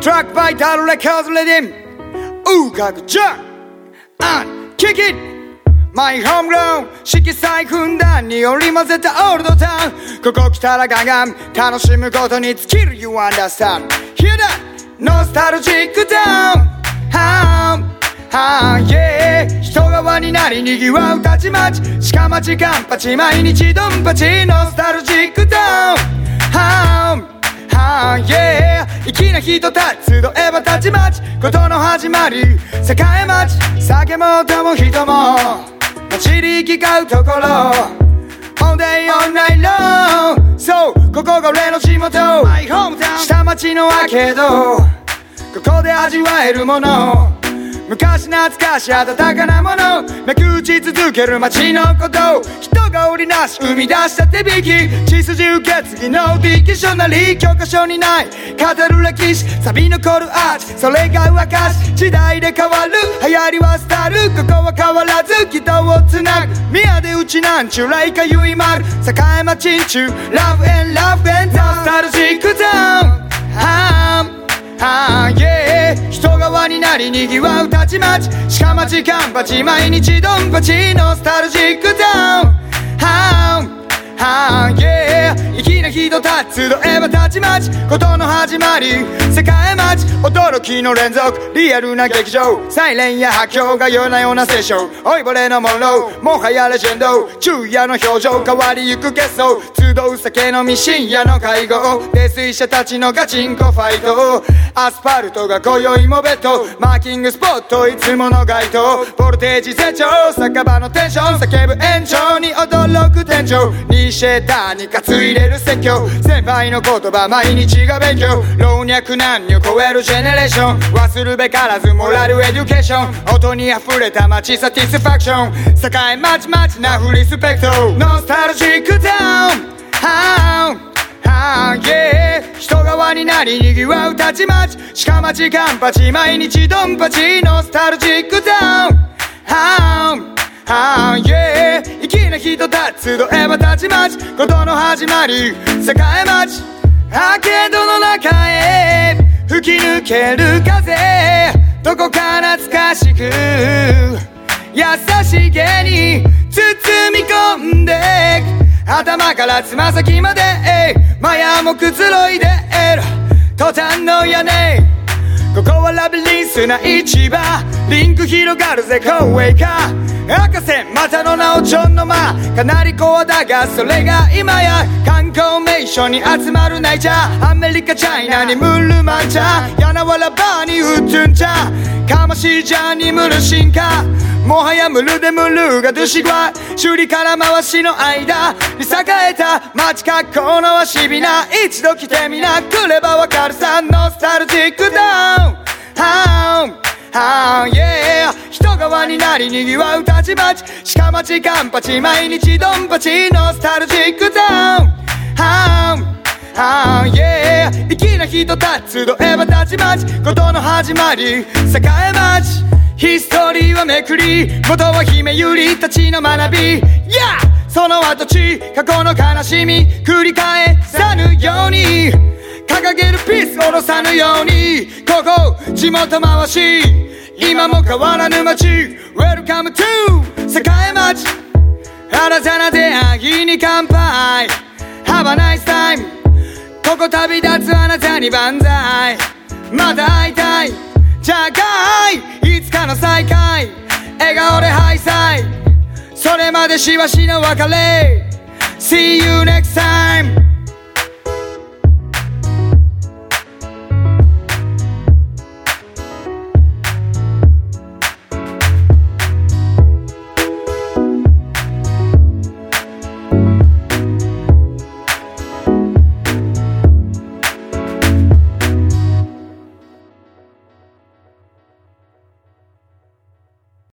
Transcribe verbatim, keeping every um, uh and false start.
トラックバイタルレコードレディンうかくジャンアンキキッマイホームグローン色彩ふんだんに織り交ぜたオールドタウンここ来たらガンガン楽しむことに尽きる You understand Hear that ノスタルジックタウンハーはー、yeah 人側になりにぎわうたちまち鹿町カンパチ毎日ドンパチノスタルジックタウンはーはー、yeah 粋な人たち集えばたちまちことの始まり栄町酒も音も人も街に行き交うところ All day all night long そうここが俺の地元 My hometown 下町のアーケードここで味わえるもの昔懐かし温かなものめくち続ける街のこと人が織りなし生み出した手引き血筋受け継ぎのディキショナリー教科書にない語る歴史錆び残るアーチそれが証時代で変わる流行りはスタイルここは変わらず人をつなぐ宮でうちなんちゅうライカユイマル栄町んちゅう Love and Love and ノスタルジックタウンはーはー、yeah 人側になりにぎわうたちまち鹿町カンパチ毎日ドンパチノスタルジックタウンはーはー、yeah 粋な人たち集えばたちまちことの始まり栄町驚きの連続リアルな劇場サイレンや波響が夜な夜なセッション老いぼれのモンローもはやレジェンド昼夜の表情変わりゆく結晶集う酒飲み深夜の会合泥酔者たちのガチンコファイトアスファルトが今宵もベッドマーキングスポットいつもの街灯ボルテージ成長酒場のテンション叫ぶ延長に驚く店長にシェーターに担いでる説教先輩の言葉毎日が勉強老若男女超えるジェネレーション忘るべからずモラルエデュケーション音に溢れた街サティスファクション栄町町なフリスペクトノスタルジックタウンはーはー、yeah 人側になりにぎわうたちまち鹿町カンパチ毎日ドンパチノスタルジックタウンはーはー、yeah 粋な人たち集えばたちまちことの始まり栄町アーケードの中へ吹き抜ける風どこか懐かしく優しげに包み込んで頭からつま先までマヤもくつろいでるトタンの屋根ここはラビリンスな市場リンク広がるぜコンウェイカー赤線またの名をちょんの間かなりコアだがそれが今や観光名所に集まるナイチャーアメリカチャイナにムルマンチャー柳原バーにフットンチャーかましいジャーにムル進化もはやムルでムルがドゥシグワ修理から回しの間に栄えた街角のわしびな一度来てみな来ればわかるさノスタルジックダウンハーハー、yeah 人側になりにぎわうたちまち鹿町カンパチ毎日ドンパチノスタルジックダウンハーハー、yeah 粋な人たち集えばたちまちことの始まり栄町ヒストリーはめくり元は姫ゆりたちの学び Yeah その跡地過去の悲しみ繰り返さぬように掲げるピース下ろさぬようにここ地元回し今も変わらぬ街 Welcome to 栄町新たな出会いに乾杯 Have a nice time ここ旅立つあなたに万歳また会いたいじゃあかいいつかの再会笑顔でハイサイそれまでしばしの別れ See you next time